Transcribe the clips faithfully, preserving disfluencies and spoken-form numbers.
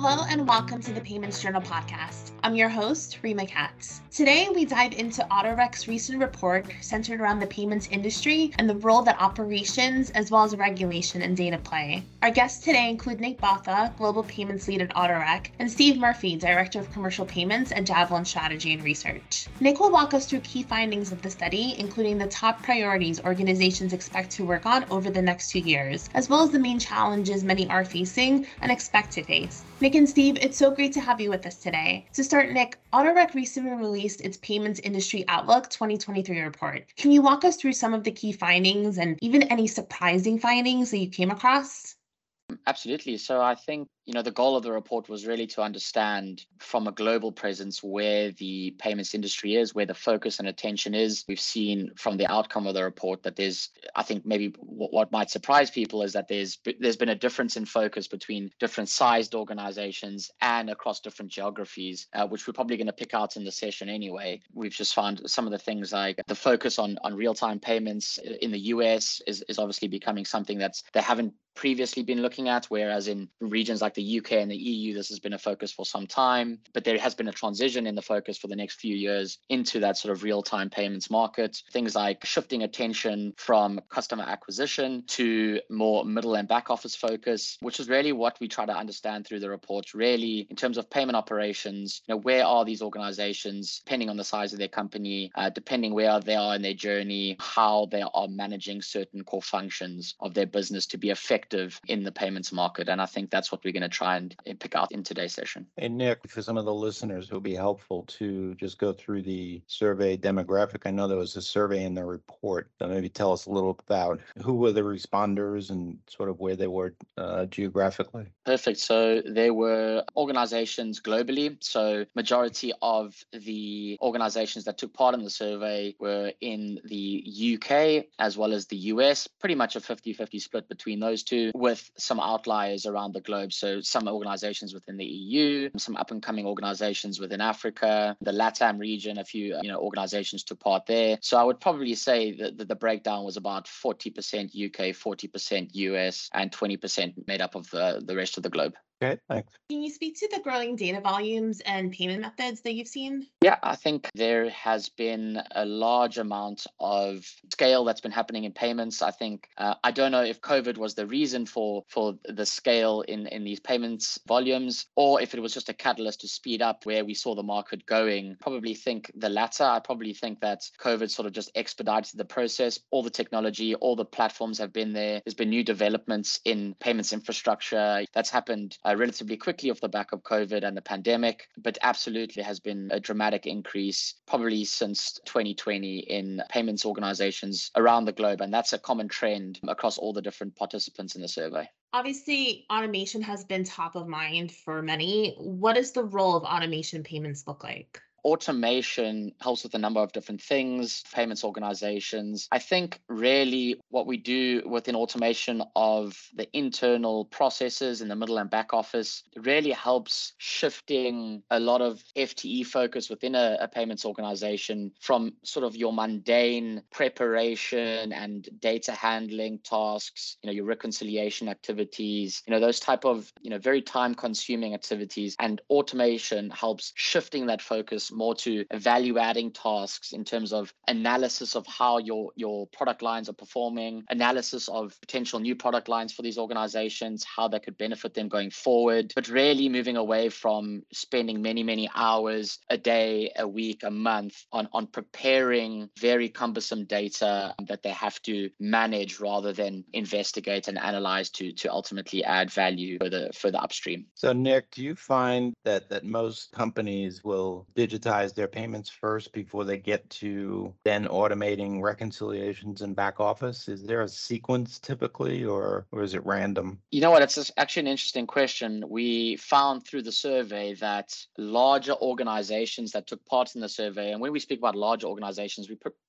Hello and welcome to the Payments Journal podcast. I'm your host, Rima Katz. Today, we dive into Autorac's recent report centered around the payments industry and the role that operations as well as regulation and data play. Our guests today include Nick Botha, Global Payments Lead at Autorac, and Steve Murphy, Director of Commercial Payments at Javelin Strategy and Research. Nick will walk us through key findings of the study, including the top priorities organizations expect to work on over the next two years, as well as the main challenges many are facing and expect to face. Nick and Steve, it's so great to have you with us today. To start, Nick, Autorac recently released its Payments Industry Outlook twenty twenty-three report. Can you walk us through some of the key findings and even any surprising findings that you came across? Absolutely. So I think, you know, the goal of the report was really to understand from a global presence where the payments industry is, where the focus and attention is. We've seen from the outcome of the report that there's, I think maybe what might surprise people is that there's there's been a difference in focus between different sized organizations and across different geographies, uh, which we're probably going to pick out in the session anyway. We've just found some of the things like the focus on, on real-time payments in the U S is, is obviously becoming something that's they haven't previously been looking at, whereas in regions like the U K and the E U, this has been a focus for some time, but there has been a transition in the focus for the next few years into that sort of real-time payments market. Things like shifting attention from customer acquisition to more middle and back office focus, which is really what we try to understand through the report, really in terms of payment operations. You know, where are these organizations, depending on the size of their company, uh, depending where they are in their journey, how they are managing certain core functions of their business to be effective in the payments market. And I think that's what we're going to try and pick out in today's session. Hey, Nick, for some of the listeners, it would be helpful to just go through the survey demographic. I know there was a survey in the report. So maybe tell us a little about who were the responders and sort of where they were uh, geographically. Perfect. So there were organizations globally. So majority of the organizations that took part in the survey were in the U K as well as the U S, pretty much a fifty-fifty split between those two, with some outliers around the globe. So some organizations within the E U, some up and coming organizations within Africa, the LATAM region, a few you know organizations took part there. So I would probably say that the, the breakdown was about forty percent U K, forty percent U S, and twenty percent made up of the, the rest of the globe. Okay, thanks. Can you speak to the growing data volumes and payment methods that you've seen? Yeah, I think there has been a large amount of scale that's been happening in payments. I think, uh, I don't know if COVID was the reason for, for the scale in, in these payments volumes, or if it was just a catalyst to speed up where we saw the market going. Probably think the latter. I probably think that COVID sort of just expedited the process. All the technology, all the platforms have been there. There's been new developments in payments infrastructure. That's happened uh, relatively quickly off the back of COVID and the pandemic, but absolutely has been a dramatic increase probably since twenty twenty in payments organizations around the globe. And that's a common trend across all the different participants in the survey. Obviously, automation has been top of mind for many. What does the role of automation payments look like? Automation helps with a number of different things, payments organizations. I think really what we do within automation of the internal processes in the middle and back office really helps shifting a lot of F T E focus within a, a payments organization from sort of your mundane preparation and data handling tasks, you know, your reconciliation activities, you know, those type of, you know, very time consuming activities. And automation helps shifting that focus more to value adding tasks in terms of analysis of how your, your product lines are performing, analysis of potential new product lines for these organizations, how that could benefit them going forward, but really moving away from spending many, many hours a day, a week, a month on, on preparing very cumbersome data that they have to manage rather than investigate and analyze to, to ultimately add value further, further upstream. So, Nick, do you find that, that most companies will digitize their payments first before they get to then automating reconciliations in back office? Is there a sequence typically, or, or is it random? You know what? It's actually an interesting question. We found through the survey that larger organizations that took part in the survey, and when we speak about larger organizations, we pr-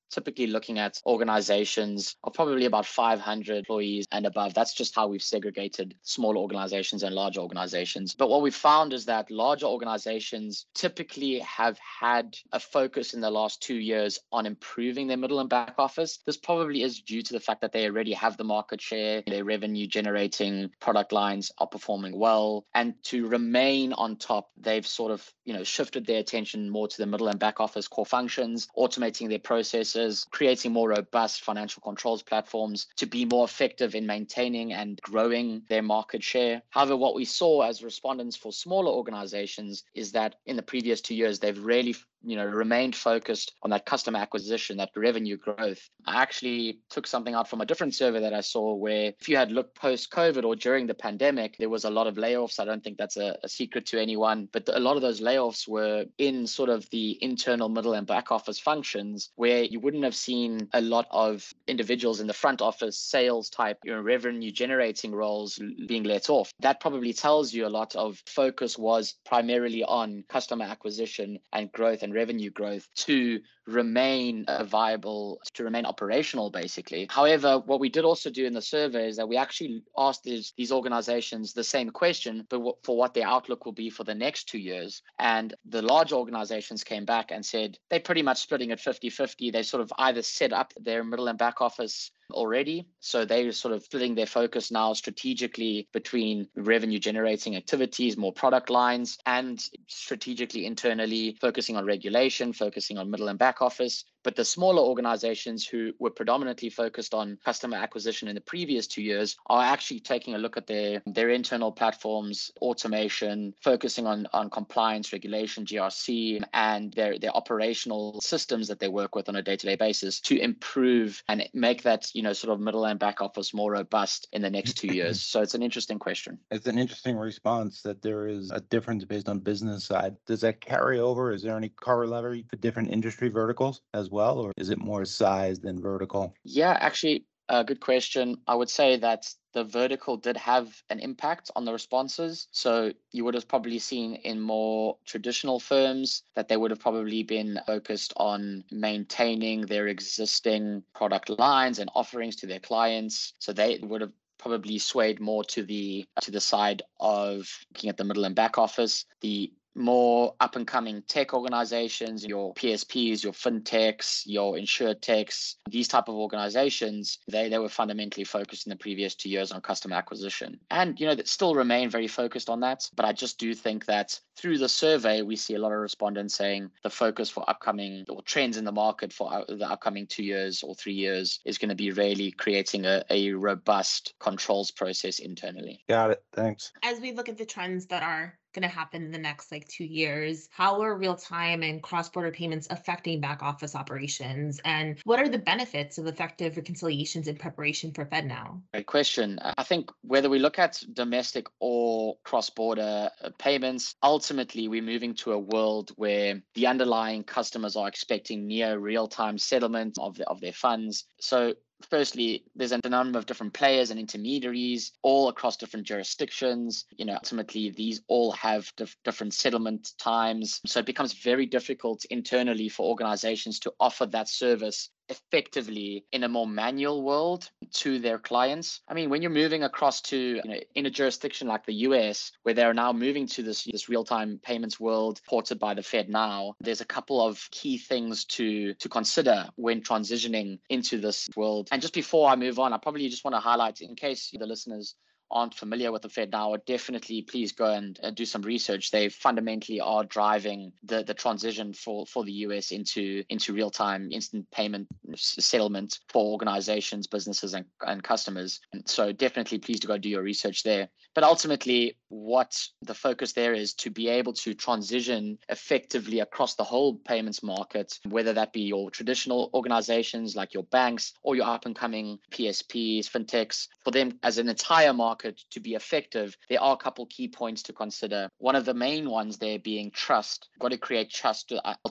typically looking at organizations of probably about five hundred employees and above. That's just how we've segregated smaller organizations and larger organizations. But what we've found is that larger organizations typically have had a focus in the last two years on improving their middle and back office. This probably is due to the fact that they already have the market share, their revenue generating product lines are performing well, and to remain on top, they've sort of, you know, shifted their attention more to the middle and back office core functions, automating their processes, creating more robust financial controls platforms to be more effective in maintaining and growing their market share. However, what we saw as respondents for smaller organizations is that in the previous two years, they've really you know, remained focused on that customer acquisition, that revenue growth. I actually took something out from a different survey that I saw where if you had looked post-COVID or during the pandemic, there was a lot of layoffs. I don't think that's a, a secret to anyone, but a lot of those layoffs were in sort of the internal middle and back office functions where you wouldn't have seen a lot of individuals in the front office, sales type, you know, revenue generating roles being let off. That probably tells you a lot of focus was primarily on customer acquisition and growth and revenue growth to remain uh, viable, to remain operational, basically. However, what we did also do in the survey is that we actually asked these, these organizations the same question, but w- for what their outlook will be for the next two years. And the large organizations came back and said they're pretty much splitting it fifty-fifty. They sort of either set up their middle and back office already. So they're sort of splitting their focus now strategically between revenue generating activities, more product lines, and strategically internally focusing on regulation, focusing on middle and back office. But the smaller organizations who were predominantly focused on customer acquisition in the previous two years are actually taking a look at their, their internal platforms, automation, focusing on, on compliance, regulation, G R C, and their, their operational systems that they work with on a day-to-day basis to improve and make that, you know, sort of middle and back office more robust in the next two years. So it's an interesting question. It's an interesting response that there is a difference based on business side. Does that carry over? Is there any corollary for different industry verticals as well, or is it more size than vertical? Yeah, actually, a good question. I would say that the vertical did have an impact on the responses. So you would have probably seen in more traditional firms that they would have probably been focused on maintaining their existing product lines and offerings to their clients. So they would have probably swayed more to the to the side of looking at the middle and back office. The more up and coming tech organizations, your P S Ps, your fintechs, your insurtechs, these type of organizations, they, they were fundamentally focused in the previous two years on customer acquisition. And, you know, that still remain very focused on that. But I just do think that through the survey, we see a lot of respondents saying the focus for upcoming or trends in the market for the upcoming two years or three years is going to be really creating a, a robust controls process internally. Got it. Thanks. As we look at the trends that are going to happen in the next like two years, how are real-time and cross-border payments affecting back office operations? And what are the benefits of effective reconciliations in preparation for FedNow? Great question. I think whether we look at domestic or cross-border payments, ultimately we're moving to a world where the underlying customers are expecting near real-time settlement of, the, of their funds. So firstly, there's a number of different players and intermediaries all across different jurisdictions. You know, ultimately, these all have dif- different settlement times. So it becomes very difficult internally for organizations to offer that service effectively in a more manual world to their clients. I mean, when you're moving across to, you know, in a jurisdiction like the U S, where they're now moving to this, this real-time payments world ported by the FedNow, there's a couple of key things to, to consider when transitioning into this world. And just before I move on, I probably just want to highlight, in case the listeners aren't familiar with the FedNow, definitely please go and uh, do some research. They fundamentally are driving the, the transition for, for the U S into, into real-time instant payment settlement for organizations, businesses, and, and customers. And so definitely please do go do your research there. But ultimately, what the focus there is to be able to transition effectively across the whole payments market, whether that be your traditional organizations like your banks or your up-and-coming P S Ps, fintechs, for them as an entire market to be effective, there are a couple key points to consider. One of the main ones there being trust. You've got to create trust to ultimate,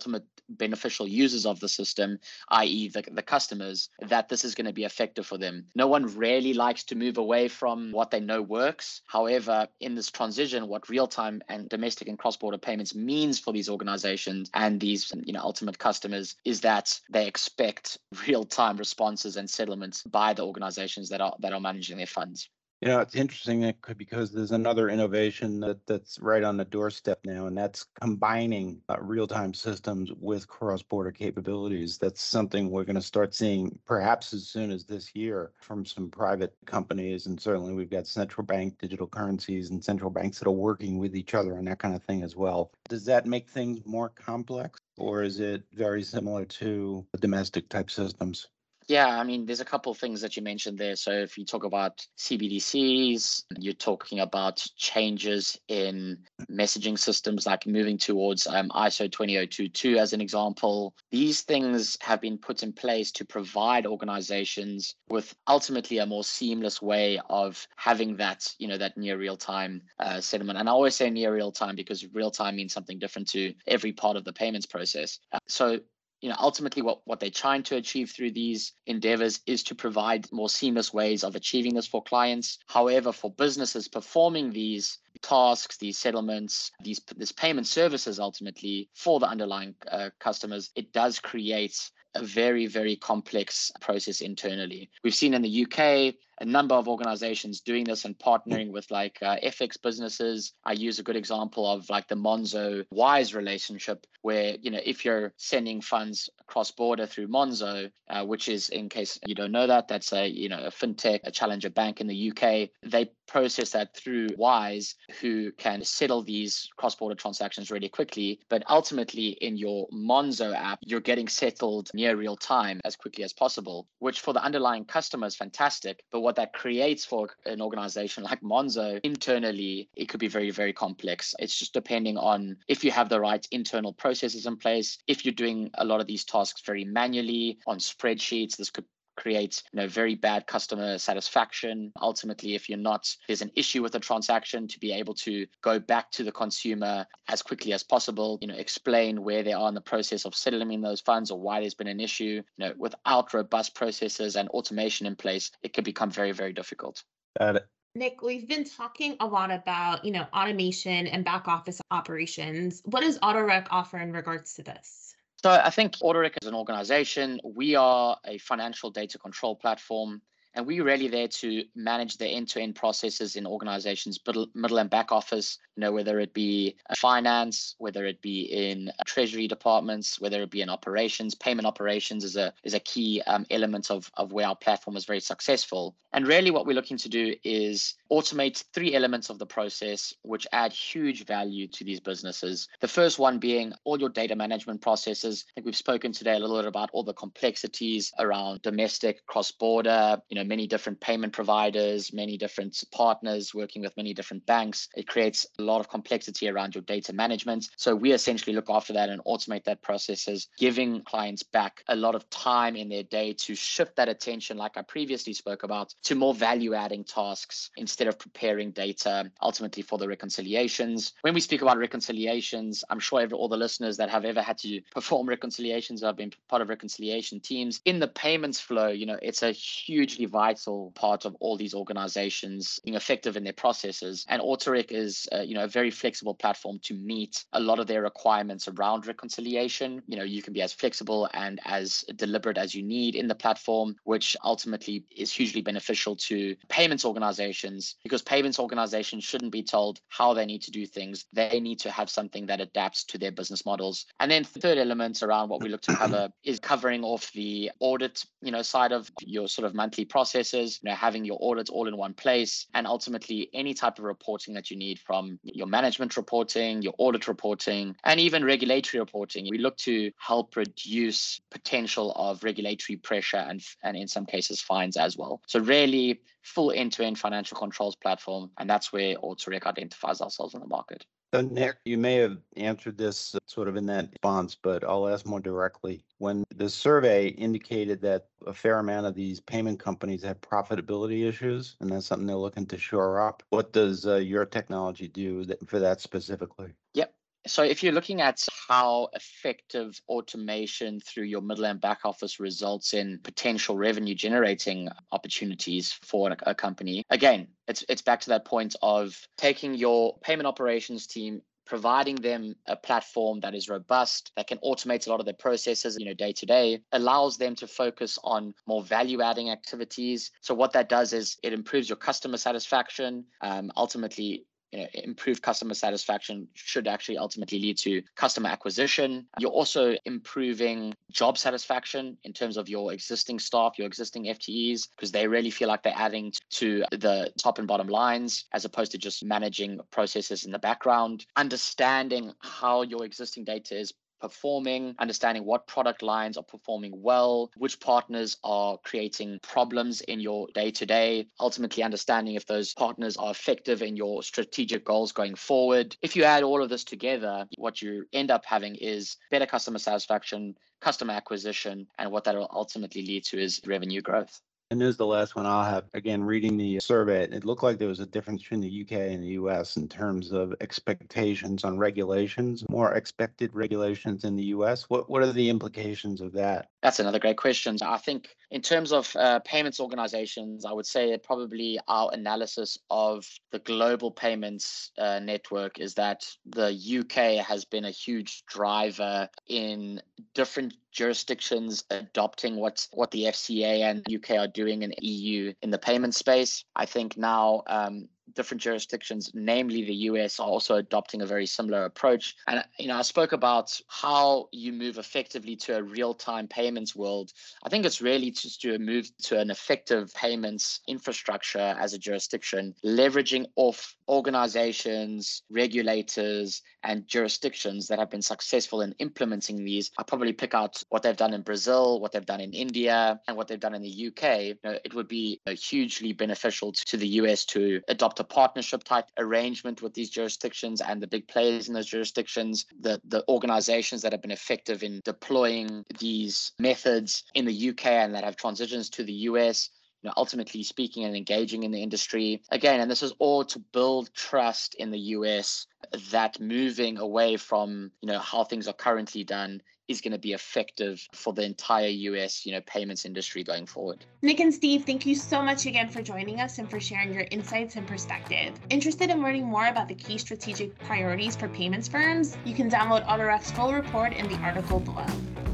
beneficial users of the system, that is the, the customers, that this is going to be effective for them. No one really likes to move away from what they know works. However, in this transition, what real-time and domestic and cross-border payments means for these organizations and these, you know, ultimate customers is that they expect real-time responses and settlements by the organizations that are that are managing their funds. You know, it's interesting that could, because there's another innovation that, that's right on the doorstep now, and that's combining uh, real-time systems with cross-border capabilities. That's something we're going to start seeing perhaps as soon as this year from some private companies. And certainly we've got central bank digital currencies and central banks that are working with each other on that kind of thing as well. Does that make things more complex, or is it very similar to domestic type systems? Yeah, I mean, there's a couple of things that you mentioned there. So if you talk about C B D Cs, you're talking about changes in messaging systems, like moving towards um, I S O two thousand twenty-two as an example. These things have been put in place to provide organizations with ultimately a more seamless way of having that, you know, that near real-time uh, settlement. And I always say near real-time because real-time means something different to every part of the payments process. Uh, so You know, ultimately what, what they're trying to achieve through these endeavors is to provide more seamless ways of achieving this for clients. However, for businesses performing these tasks, these settlements, these this payment services ultimately for the underlying uh, customers, it does create a very, very complex process internally. We've seen in the U K a number of organizations doing this and partnering with like uh, F X businesses. I use a good example of like the Monzo Wise relationship, where, you know, if you're sending funds cross border through Monzo, uh, which is, in case you don't know that, that's a, you know, a fintech, a challenger bank in the U K. They process that through Wise, who can settle these cross-border transactions really quickly. But ultimately in your Monzo app, you're getting settled near real time as quickly as possible, which for the underlying customer is fantastic. But what that creates for an organization like Monzo internally, it could be very, very complex. It's just depending on if you have the right internal processes in place. If you're doing a lot of these tasks very manually on spreadsheets, this could create, you know, very bad customer satisfaction. Ultimately, if you're not, there's an issue with the transaction, to be able to go back to the consumer as quickly as possible, you know, explain where they are in the process of settling those funds or why there's been an issue. You know, without robust processes and automation in place, it could become very, very difficult. Got it. Nick, we've been talking a lot about, you know, automation and back office operations. What does AutoRec offer in regards to this? So I think AutoRec as an organization, we are a financial data control platform, and we're really there to manage the end-to-end processes in organizations, middle, middle and back office, you know, whether it be finance, whether it be in treasury departments, whether it be in operations. Payment operations is a is a key um, element of, of where our platform is very successful. And really what we're looking to do is automate three elements of the process, which add huge value to these businesses. The first one being all your data management processes. I think we've spoken today a little bit about all the complexities around domestic, cross-border, you know, many different payment providers, many different partners working with many different banks. It creates a lot of complexity around your data management. So we essentially look after that and automate that processes, giving clients back a lot of time in their day to shift that attention, like I previously spoke about, to more value-adding tasks instead of preparing data ultimately for the reconciliations. When we speak about reconciliations, I'm sure every, all the listeners that have ever had to perform reconciliations have been part of reconciliation teams. In the payments flow, you know, it's a hugely vital part of all these organizations being effective in their processes. And AutoRec is, uh, you know, a very flexible platform to meet a lot of their requirements around reconciliation. You know, you can be as flexible and as deliberate as you need in the platform, which ultimately is hugely beneficial to payments organizations, because payments organizations shouldn't be told how they need to do things. They need to have something that adapts to their business models. And then the third element around what we look to cover is covering off the audit, you know, side of your sort of monthly processes, you know, having your audits all in one place, and ultimately any type of reporting that you need, from your management reporting, your audit reporting, and even regulatory reporting. We look to help reduce potential of regulatory pressure and, and in some cases fines as well. So really full end-to-end financial controls platform, and that's where AutoRec identifies ourselves in the market. So Nick, you may have answered this sort of in that response, but I'll ask more directly. When the survey indicated that a fair amount of these payment companies have profitability issues, and that's something they're looking to shore up, what does uh, your technology do that, for that specifically? Yep. So if you're looking at how effective automation through your middle and back office results in potential revenue generating opportunities for a, a company, again, it's it's back to that point of taking your payment operations team, providing them a platform that is robust, that can automate a lot of their processes, you know, day to day, allows them to focus on more value-adding activities. So what that does is it improves your customer satisfaction, um, ultimately. You know, improved customer satisfaction should actually ultimately lead to customer acquisition. You're also improving job satisfaction in terms of your existing staff, your existing F T Es, because they really feel like they're adding to the top and bottom lines as opposed to just managing processes in the background. Understanding how your existing data is performing, understanding what product lines are performing well, which partners are creating problems in your day-to-day, ultimately understanding if those partners are effective in your strategic goals going forward. If you add all of this together, what you end up having is better customer satisfaction, customer acquisition, and what that will ultimately lead to is revenue growth. And this is the last one I'll have. Again, reading the survey, it looked like there was a difference between the U K and the U S in terms of expectations on regulations, more expected regulations in the U S. What what are the implications of that? That's another great question. I think in terms of uh, payments organizations, I would say probably our analysis of the global payments uh, network is that the U K has been a huge driver in different jurisdictions adopting what, what the F C A and U K are doing in E U in the payment space. I think now um, different jurisdictions, namely the U S, are also adopting a very similar approach. And, you know, I spoke about how you move effectively to a real-time payments world. I think it's really just to move to an effective payments infrastructure as a jurisdiction, leveraging off organizations, regulators, and jurisdictions that have been successful in implementing these. I probably pick out what they've done in Brazil, what they've done in India, and what they've done in the U K. You know, it would be uh, hugely beneficial to the U S to adopt a partnership type arrangement with these jurisdictions and the big players in those jurisdictions, the, the organizations that have been effective in deploying these methods in the U K and that have transitions to the U S. You know, ultimately speaking and engaging in the industry. Again, and this is all to build trust in the U S that moving away from, you know, how things are currently done is going to be effective for the entire U S, you know, payments industry going forward. Nick and Steve, thank you so much again for joining us and for sharing your insights and perspective. Interested in learning more about the key strategic priorities for payments firms? You can download AutoRec's full report in the article below.